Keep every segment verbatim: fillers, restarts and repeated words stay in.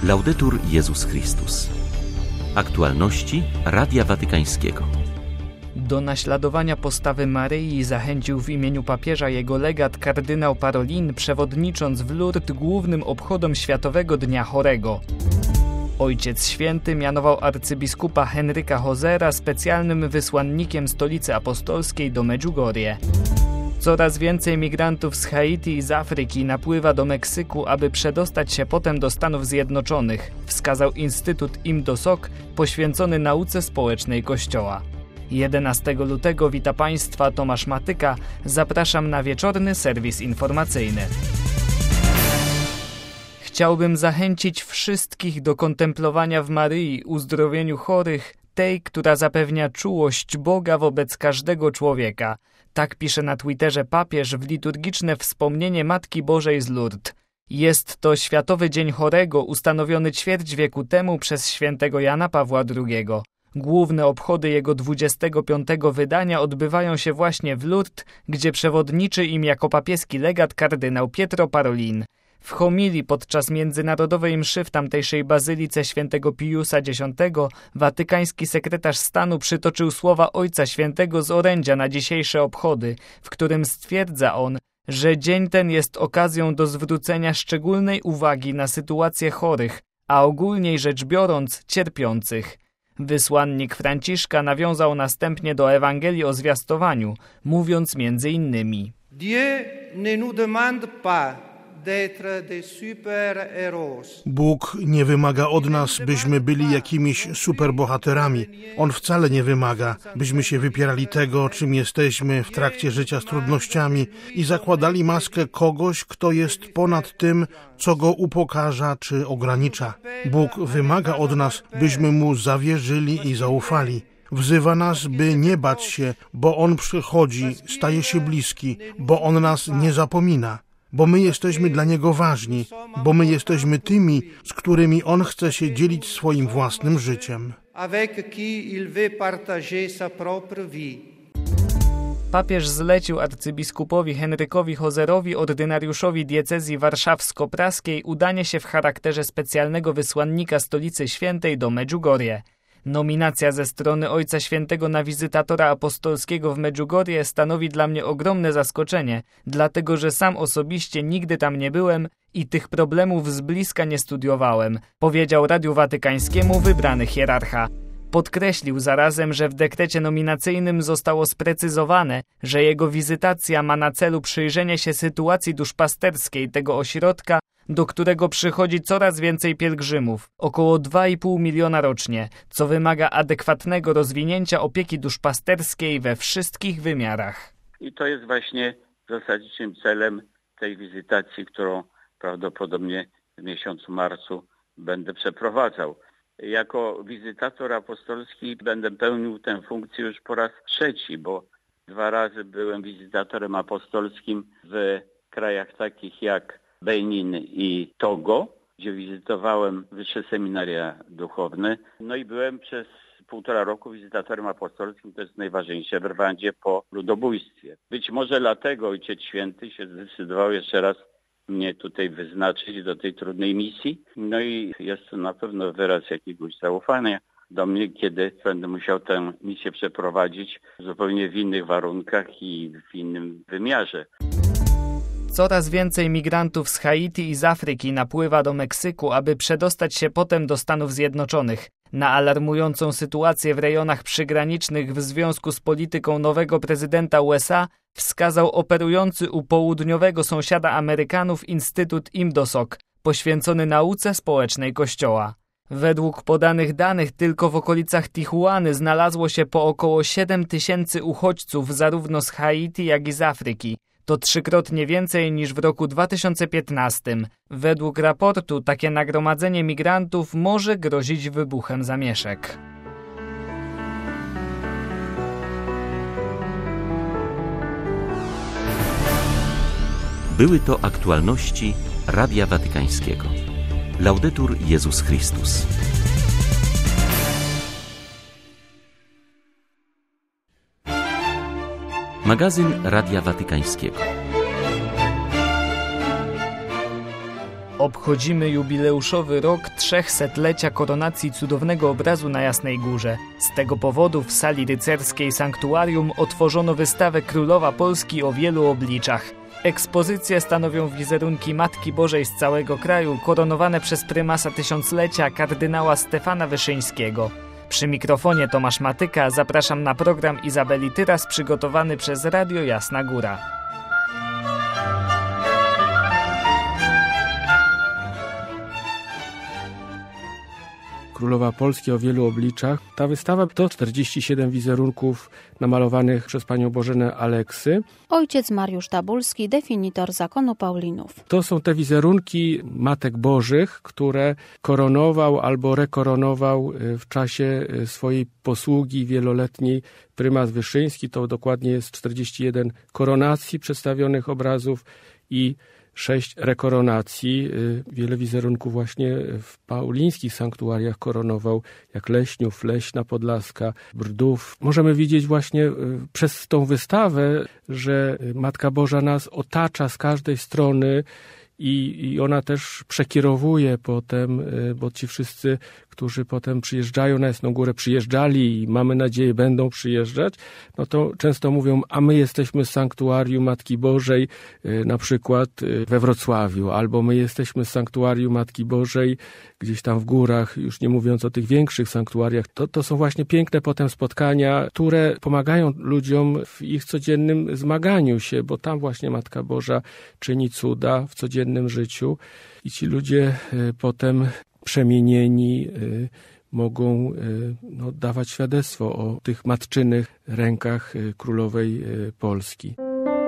Laudetur Jezus Chrystus. Aktualności Radia Watykańskiego. Do naśladowania postawy Maryi zachęcił w imieniu papieża jego legat kardynał Parolin, przewodnicząc w Lourdes głównym obchodom Światowego Dnia Chorego. Ojciec Święty mianował arcybiskupa Henryka Hozera specjalnym wysłannikiem Stolicy Apostolskiej do Medjugorje. Coraz więcej migrantów z Haiti i z Afryki napływa do Meksyku, aby przedostać się potem do Stanów Zjednoczonych, wskazał Instytut IMDOSOC poświęcony nauce społecznej Kościoła. jedenastego lutego wita Państwa Tomasz Matyka. Zapraszam na wieczorny serwis informacyjny. Chciałbym zachęcić wszystkich do kontemplowania w Maryi uzdrowieniu chorych, tej, która zapewnia czułość Boga wobec każdego człowieka. Tak pisze na Twitterze papież w liturgiczne wspomnienie Matki Bożej z Lourdes. Jest to Światowy Dzień Chorego ustanowiony ćwierć wieku temu przez świętego Jana Pawła drugiego. Główne obchody jego dwudziestego piątego wydania odbywają się właśnie w Lourdes, gdzie przewodniczy im jako papieski legat kardynał Pietro Parolin. W homilii podczas międzynarodowej mszy w tamtejszej bazylice świętego Piusa Dziesiątego watykański sekretarz stanu przytoczył słowa Ojca Świętego z orędzia na dzisiejsze obchody, w którym stwierdza on, że dzień ten jest okazją do zwrócenia szczególnej uwagi na sytuację chorych, a ogólniej rzecz biorąc cierpiących. Wysłannik Franciszka nawiązał następnie do Ewangelii o zwiastowaniu, mówiąc między innymi: Dieu ne nous demande pas Bóg nie wymaga od nas, byśmy byli jakimiś superbohaterami. On wcale nie wymaga, byśmy się wypierali tego, czym jesteśmy w trakcie życia z trudnościami i zakładali maskę kogoś, kto jest ponad tym, co go upokarza czy ogranicza. Bóg wymaga od nas, byśmy Mu zawierzyli i zaufali. Wzywa nas, by nie bać się, bo On przychodzi, staje się bliski, bo On nas nie zapomina. Bo my jesteśmy dla Niego ważni, bo my jesteśmy tymi, z którymi On chce się dzielić swoim własnym życiem. Papież zlecił arcybiskupowi Henrykowi Hozerowi, ordynariuszowi diecezji warszawsko-praskiej, udanie się w charakterze specjalnego wysłannika Stolicy Świętej do Medjugorje. Nominacja ze strony Ojca Świętego na wizytatora apostolskiego w Medjugorje stanowi dla mnie ogromne zaskoczenie, dlatego że sam osobiście nigdy tam nie byłem i tych problemów z bliska nie studiowałem, powiedział Radiu Watykańskiemu wybrany hierarcha. Podkreślił zarazem, że w dekrecie nominacyjnym zostało sprecyzowane, że jego wizytacja ma na celu przyjrzenie się sytuacji duszpasterskiej tego ośrodka, do którego przychodzi coraz więcej pielgrzymów, około dwa i pół miliona rocznie, co wymaga adekwatnego rozwinięcia opieki duszpasterskiej we wszystkich wymiarach. I to jest właśnie zasadniczym celem tej wizytacji, którą prawdopodobnie w miesiącu marcu będę przeprowadzał. Jako wizytator apostolski będę pełnił tę funkcję już po raz trzeci, bo dwa razy byłem wizytatorem apostolskim w krajach takich jak Benin i Togo, gdzie wizytowałem wyższe seminaria duchowne. No i byłem przez półtora roku wizytatorem apostolskim, to jest najważniejsze w Rwandzie po ludobójstwie. Być może dlatego Ojciec Święty się zdecydował jeszcze raz mnie tutaj wyznaczyć do tej trudnej misji. No i jest to na pewno wyraz jakiegoś zaufania do mnie, kiedy będę musiał tę misję przeprowadzić zupełnie w innych warunkach i w innym wymiarze. Coraz więcej migrantów z Haiti i z Afryki napływa do Meksyku, aby przedostać się potem do Stanów Zjednoczonych. Na alarmującą sytuację w rejonach przygranicznych w związku z polityką nowego prezydenta U S A wskazał operujący u południowego sąsiada Amerykanów Instytut IMDOSOC, poświęcony nauce społecznej Kościoła. Według podanych danych tylko w okolicach Tijuany znalazło się po około siedem tysięcy uchodźców zarówno z Haiti, jak i z Afryki. To trzykrotnie więcej niż w roku dwa tysiące piętnastym. Według raportu takie nagromadzenie migrantów może grozić wybuchem zamieszek. Były to aktualności Radia Watykańskiego. Laudetur Jezus Chrystus. Magazyn Radia Watykańskiego. Obchodzimy jubileuszowy rok trzechsetlecia koronacji cudownego obrazu na Jasnej Górze. Z tego powodu w sali rycerskiej Sanktuarium otworzono wystawę Królowa Polski o wielu obliczach. Ekspozycję stanowią wizerunki Matki Bożej z całego kraju, koronowane przez prymasa tysiąclecia kardynała Stefana Wyszyńskiego. Przy mikrofonie Tomasz Matyka zapraszam na program Izabeli Tyras przygotowany przez Radio Jasna Góra. Królowa Polski o wielu obliczach. Ta wystawa to czterdzieści siedem wizerunków namalowanych przez panią Bożenę Aleksy. Ojciec Mariusz Tabulski, definitor zakonu Paulinów. To są te wizerunki Matek Bożych, które koronował albo rekoronował w czasie swojej posługi wieloletniej prymas Wyszyński. To dokładnie jest czterdzieści jeden koronacji przedstawionych obrazów i sześć rekoronacji. Wiele wizerunków właśnie w paulińskich sanktuariach koronował, jak Leśniów, Leśna Podlaska, Brdów. Możemy widzieć właśnie przez tą wystawę, że Matka Boża nas otacza z każdej strony i, i ona też przekierowuje potem, bo ci wszyscy, którzy potem przyjeżdżają na Jasną Górę, przyjeżdżali i mamy nadzieję będą przyjeżdżać, no to często mówią, a my jesteśmy z Sanktuarium Matki Bożej na przykład we Wrocławiu, albo my jesteśmy z Sanktuarium Matki Bożej gdzieś tam w górach, już nie mówiąc o tych większych sanktuariach. To, to są właśnie piękne potem spotkania, które pomagają ludziom w ich codziennym zmaganiu się, bo tam właśnie Matka Boża czyni cuda w codziennym życiu i ci ludzie potem przemienieni y, mogą y, no, dawać świadectwo o tych matczynych rękach y, Królowej y, Polski.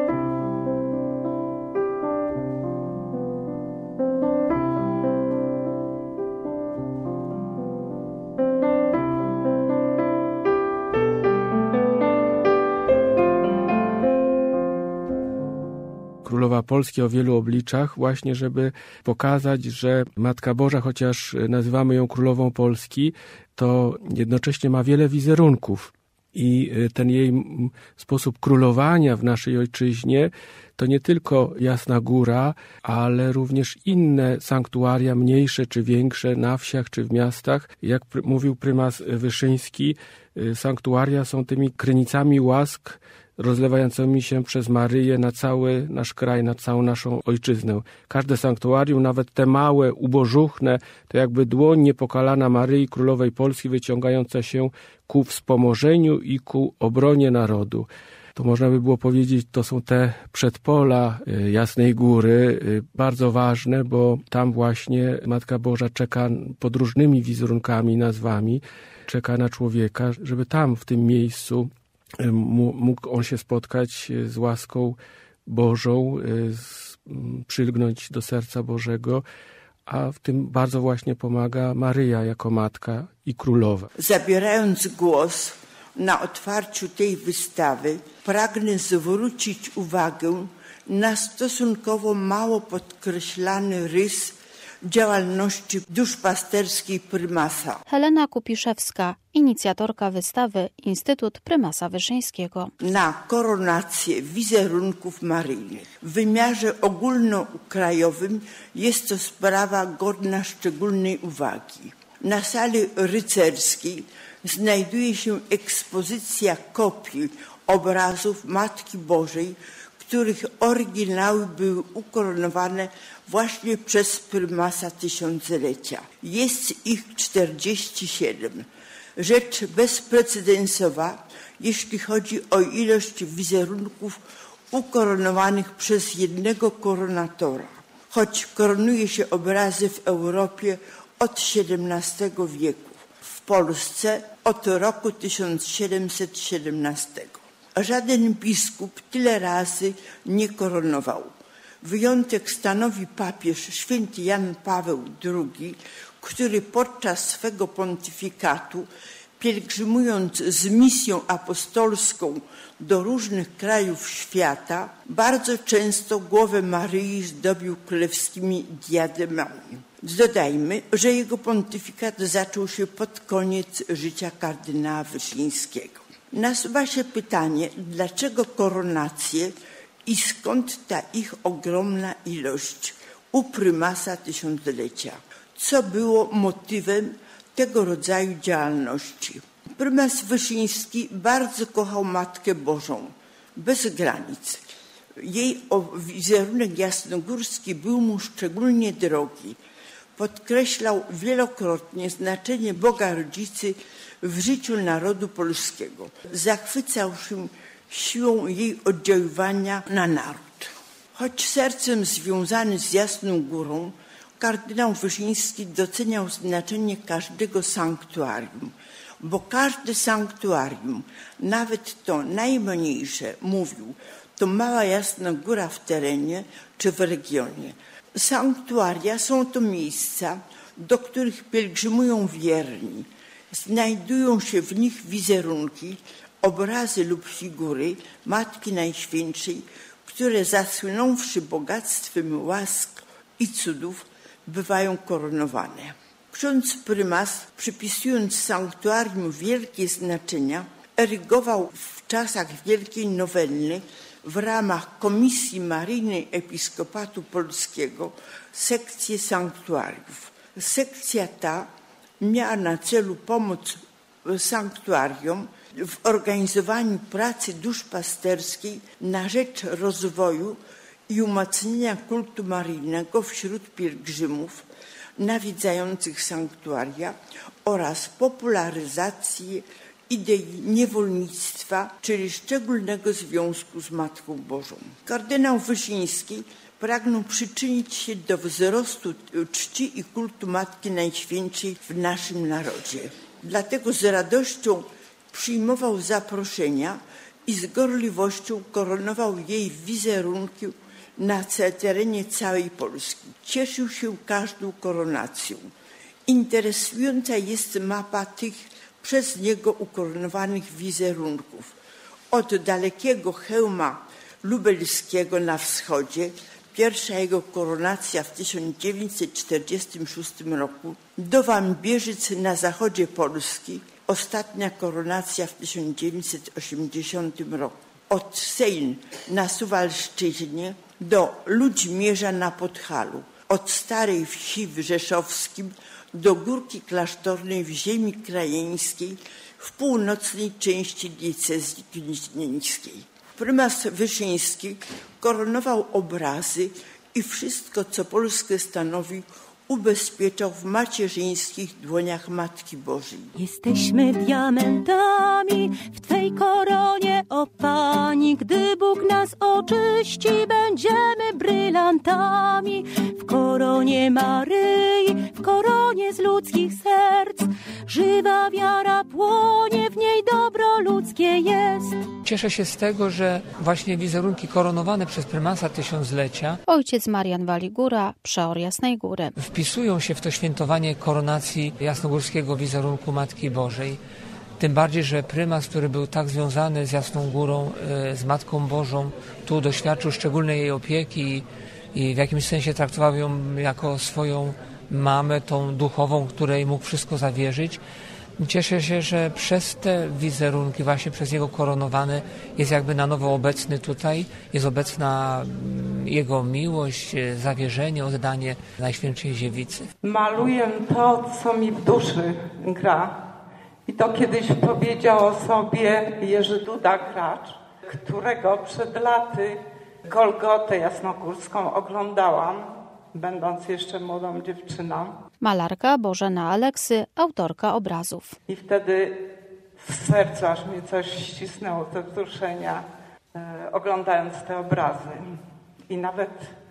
Królowa Polski o wielu obliczach, właśnie żeby pokazać, że Matka Boża, chociaż nazywamy ją Królową Polski, to jednocześnie ma wiele wizerunków i ten jej sposób królowania w naszej ojczyźnie to nie tylko Jasna Góra, ale również inne sanktuaria, mniejsze czy większe, na wsiach czy w miastach. Jak pr- mówił prymas Wyszyński, sanktuaria są tymi krynicami łask rozlewającymi się przez Maryję na cały nasz kraj, na całą naszą ojczyznę. Każde sanktuarium, nawet te małe, ubożuchne, to jakby dłoń niepokalana Maryi Królowej Polski wyciągająca się ku wspomożeniu i ku obronie narodu. To można by było powiedzieć, to są te przedpola Jasnej Góry, bardzo ważne, bo tam właśnie Matka Boża czeka pod różnymi wizerunkami, nazwami, czeka na człowieka, żeby tam, w tym miejscu mógł on się spotkać z łaską Bożą, przylgnąć do serca Bożego, a w tym bardzo właśnie pomaga Maryja jako matka i królowa. Zabierając głos na otwarciu tej wystawy, pragnę zwrócić uwagę na stosunkowo mało podkreślany rys działalności duszpasterskiej prymasa. Helena Kupiszewska, inicjatorka wystawy Instytut Prymasa Wyszyńskiego. Na koronację wizerunków maryjnych. W wymiarze ogólnokrajowym jest to sprawa godna szczególnej uwagi. Na sali rycerskiej znajduje się ekspozycja kopii obrazów Matki Bożej, których oryginały były ukoronowane właśnie przez prymasa tysiąclecia. Jest ich czterdzieści siedem. Rzecz bezprecedensowa, jeśli chodzi o ilość wizerunków ukoronowanych przez jednego koronatora. Choć koronuje się obrazy w Europie od siedemnastego wieku, w Polsce od roku tysiąc siedemset siedemnastego. Żaden biskup tyle razy nie koronował. Wyjątek stanowi papież święty Jan Paweł drugi, który podczas swego pontyfikatu, pielgrzymując z misją apostolską do różnych krajów świata, bardzo często głowę Maryi zdobił królewskimi diademami. Dodajmy, że jego pontyfikat zaczął się pod koniec życia kardynała Wyszyńskiego. Nasuwa się pytanie, dlaczego koronacje i skąd ta ich ogromna ilość u prymasa tysiąclecia, co było motywem tego rodzaju działalności. Prymas Wyszyński bardzo kochał Matkę Bożą, bez granic. Jej wizerunek jasnogórski był mu szczególnie drogi. Podkreślał wielokrotnie znaczenie Boga Rodzicy w życiu narodu polskiego. Zachwycał się siłą jej oddziaływania na naród. Choć sercem związany z Jasną Górą, kardynał Wyszyński doceniał znaczenie każdego sanktuarium, bo każde sanktuarium, nawet to najmniejsze, mówił, to mała Jasna Góra w terenie czy w regionie. Sanktuaria są to miejsca, do których pielgrzymują wierni. Znajdują się w nich wizerunki, obrazy lub figury Matki Najświętszej, które zasłynąwszy bogactwem łask i cudów, bywają koronowane. Ksiądz prymas, przypisując sanktuarium wielkie znaczenia, erygował w czasach Wielkiej Nowenny w ramach Komisji Maryjnej Episkopatu Polskiego sekcję sanktuariów. Sekcja ta miała na celu pomoc sanktuariom w organizowaniu pracy duszpasterskiej na rzecz rozwoju i umacnienia kultu maryjnego wśród pielgrzymów nawiedzających sanktuaria oraz popularyzacji idei niewolnictwa, czyli szczególnego związku z Matką Bożą. Kardynał Wyszyński pragnął przyczynić się do wzrostu czci i kultu Matki Najświętszej w naszym narodzie. Dlatego z radością przyjmował zaproszenia i z gorliwością koronował jej wizerunki na terenie całej Polski. Cieszył się każdą koronacją. Interesująca jest mapa tych przez niego ukoronowanych wizerunków. Od dalekiego Chełma Lubelskiego na wschodzie, pierwsza jego koronacja w tysiąc dziewięćset czterdziestym szóstym roku, do Wambierzyc na zachodzie Polski, ostatnia koronacja w tysiąc dziewięćset osiemdziesiątym roku. Od Sejn na Suwalszczyźnie do Ludźmierza na Podhalu, od Starej Wsi w Rzeszowskim do Górki Klasztornej w ziemi krajeńskiej w północnej części diecezji gnieźnieńskiej. Prymas Wyszyński koronował obrazy i wszystko, co Polskę stanowi, ubezpieczał w macierzyńskich dłoniach Matki Bożej. Jesteśmy diamentami w Twej koronie, o Pani. Gdy Bóg nas oczyści, będziemy brylantami. W koronie Maryi, w koronie z ludzkich serc, żywa wiara płonie, w niej dobro ludzkie jest. Cieszę się z tego, że właśnie wizerunki koronowane przez prymasa tysiąclecia, ojciec Marian Waligura, przeor Jasnej Góry, wpisują się w to świętowanie koronacji jasnogórskiego wizerunku Matki Bożej. Tym bardziej, że prymas, który był tak związany z Jasną Górą, z Matką Bożą, tu doświadczył szczególnej jej opieki i w jakimś sensie traktował ją jako swoją mamę, tą duchową, której mógł wszystko zawierzyć. Cieszę się, że przez te wizerunki, właśnie przez jego koronowane, jest jakby na nowo obecny tutaj, jest obecna jego miłość, zawierzenie, oddanie Najświętszej Dziewicy. Maluję to, co mi w duszy gra. I to kiedyś powiedział o sobie Jerzy Duda-Gracz, którego przed laty Golgotę Jasnogórską oglądałam, będąc jeszcze młodą dziewczyną. Malarka Bożena Aleksy, autorka obrazów. I wtedy w sercu aż mnie coś ścisnęło ze wzruszenia, e, oglądając te obrazy. I nawet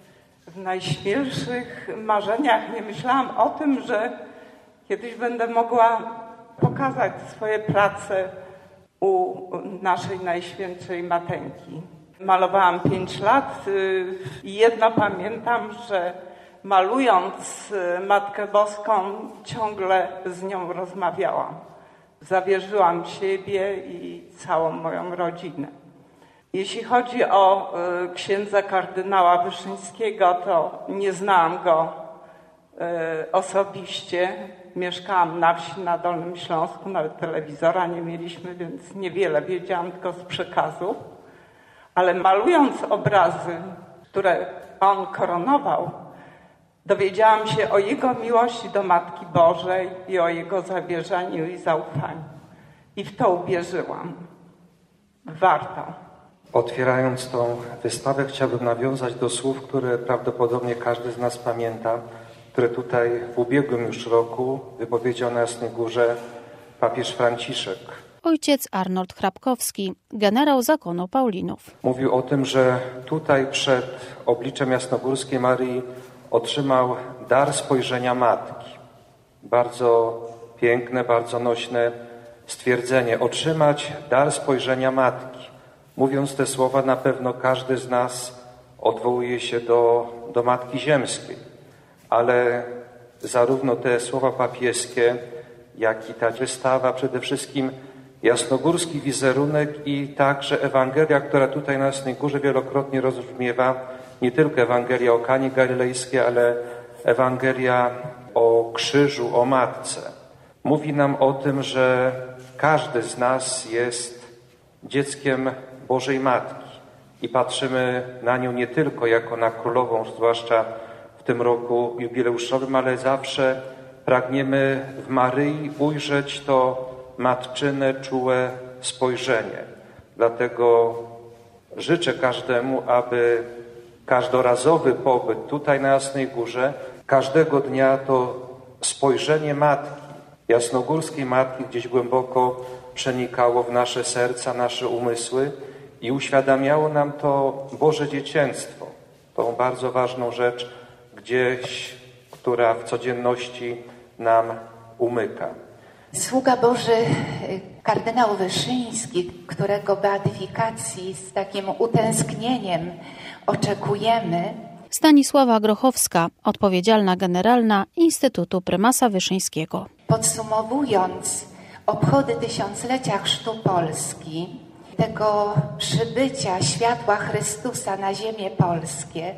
w najśmielszych marzeniach nie myślałam o tym, że kiedyś będę mogła pokazać swoje prace u naszej Najświętszej Mateńki. Malowałam pięć lat i jedno pamiętam, że malując Matkę Boską ciągle z nią rozmawiałam. Zawierzyłam siebie i całą moją rodzinę. Jeśli chodzi o księdza kardynała Wyszyńskiego, to nie znałam go osobiście. Mieszkałam na wsi na Dolnym Śląsku, nawet telewizora nie mieliśmy, więc niewiele wiedziałam tylko z przekazu. Ale malując obrazy, które on koronował, Dowiedziałam się o Jego miłości do Matki Bożej i o Jego zawierzeniu i zaufaniu. I w to uwierzyłam. Warto. Otwierając tą wystawę, chciałbym nawiązać do słów, które prawdopodobnie każdy z nas pamięta, które tutaj w ubiegłym już roku wypowiedział na Jasnej Górze papież Franciszek. Ojciec Arnold Chrapkowski, generał zakonu Paulinów. Mówił o tym, że tutaj przed obliczem Jasnogórskiej Maryi otrzymał dar spojrzenia Matki. Bardzo piękne, bardzo nośne stwierdzenie. Otrzymać dar spojrzenia Matki. Mówiąc te słowa, na pewno każdy z nas odwołuje się do, do Matki Ziemskiej. Ale zarówno te słowa papieskie, jak i ta wystawa, przede wszystkim jasnogórski wizerunek i także Ewangelia, która tutaj na Jasnej Górze wielokrotnie rozbrzmiewa, nie tylko Ewangelia o Kanie Galilejskiej, ale Ewangelia o krzyżu, o Matce. Mówi nam o tym, że każdy z nas jest dzieckiem Bożej Matki i patrzymy na nią nie tylko jako na królową, zwłaszcza w tym roku jubileuszowym, ale zawsze pragniemy w Maryi ujrzeć to matczyne, czułe spojrzenie. Dlatego życzę każdemu, aby każdorazowy pobyt tutaj na Jasnej Górze, każdego dnia to spojrzenie Matki, jasnogórskiej Matki gdzieś głęboko przenikało w nasze serca, nasze umysły i uświadamiało nam to Boże dziecięctwo, tą bardzo ważną rzecz gdzieś, która w codzienności nam umyka. Sługa Boży kardynał Wyszyński, którego beatyfikacji z takim utęsknieniem oczekujemy. Stanisława Grochowska, odpowiedzialna generalna Instytutu Prymasa Wyszyńskiego. Podsumowując obchody tysiąclecia Chrztu Polski, tego przybycia światła Chrystusa na ziemię polskie,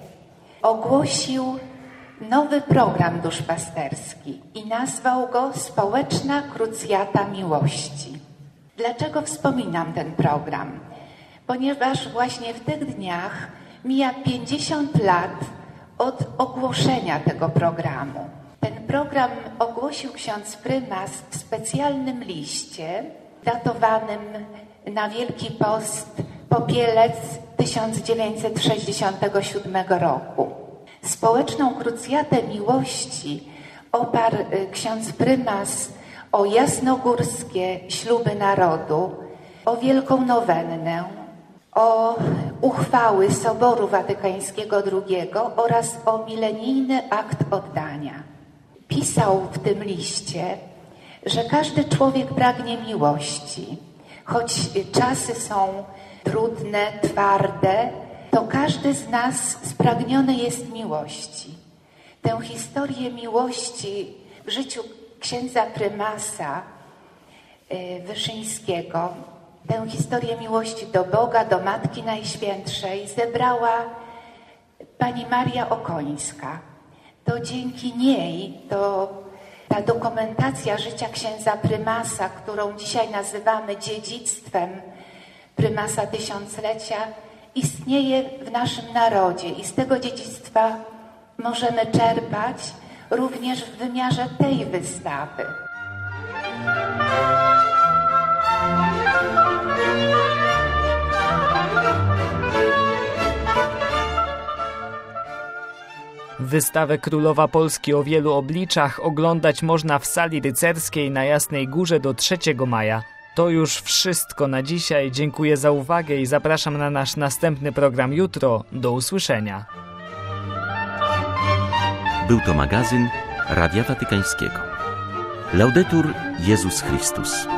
ogłosił nowy program duszpasterski i nazwał go Społeczna Krucjata Miłości. Dlaczego wspominam ten program? Ponieważ właśnie w tych dniach mija pięćdziesiąt lat od ogłoszenia tego programu. Ten program ogłosił ksiądz prymas w specjalnym liście datowanym na Wielki Post Popielec tysiąc dziewięćset sześćdziesiątego siódmego roku. Społeczną krucjatę miłości oparł ksiądz prymas o jasnogórskie śluby narodu, o wielką nowennę, o uchwały Soboru Watykańskiego drugiego oraz o milenijny akt oddania. Pisał w tym liście, że każdy człowiek pragnie miłości, choć czasy są trudne, twarde, to każdy z nas spragniony jest miłości. Tę historię miłości w życiu księdza prymasa Wyszyńskiego, tę historię miłości do Boga, do Matki Najświętszej zebrała pani Maria Okońska. To dzięki niej, to ta dokumentacja życia księdza prymasa, którą dzisiaj nazywamy dziedzictwem prymasa tysiąclecia, istnieje w naszym narodzie i z tego dziedzictwa możemy czerpać również w wymiarze tej wystawy. Wystawę Królowa Polski o wielu obliczach oglądać można w sali rycerskiej na Jasnej Górze do trzeciego maja. To już wszystko na dzisiaj. Dziękuję za uwagę i zapraszam na nasz następny program jutro. Do usłyszenia. Był to magazyn Radia Watykańskiego. Laudetur Jezus Chrystus.